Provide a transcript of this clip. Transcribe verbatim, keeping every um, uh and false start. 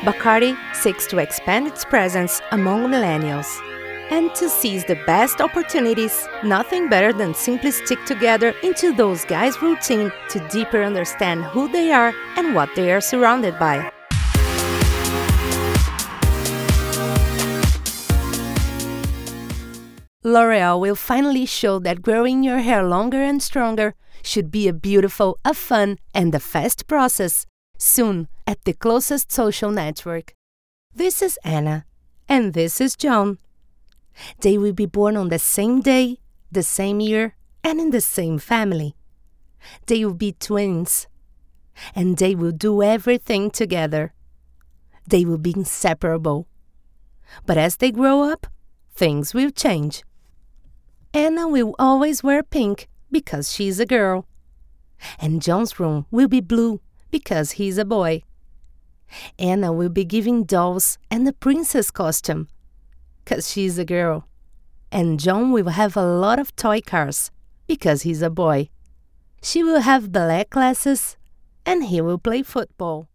Bacardi seeks to expand its presence among millennials. And to seize the best opportunities, nothing better than simply stick together into those guys' routine to deeper understand who they are and what they are surrounded by. L'Oreal will finally show that growing your hair longer and stronger should be a beautiful, a fun, and a fast process, soon at the closest social network. This is Anna, and this is John. They will be born on the same day, the same year, and in the same family. They will be twins, and they will do everything together. They will be inseparable. But as they grow up, things will change. Anna will always wear pink because she's a girl. And John's room will be blue because he's a boy. Anna will be giving dolls and a princess costume because she's a girl. And John will have a lot of toy cars because he's a boy. She will have ballet classes and he will play football.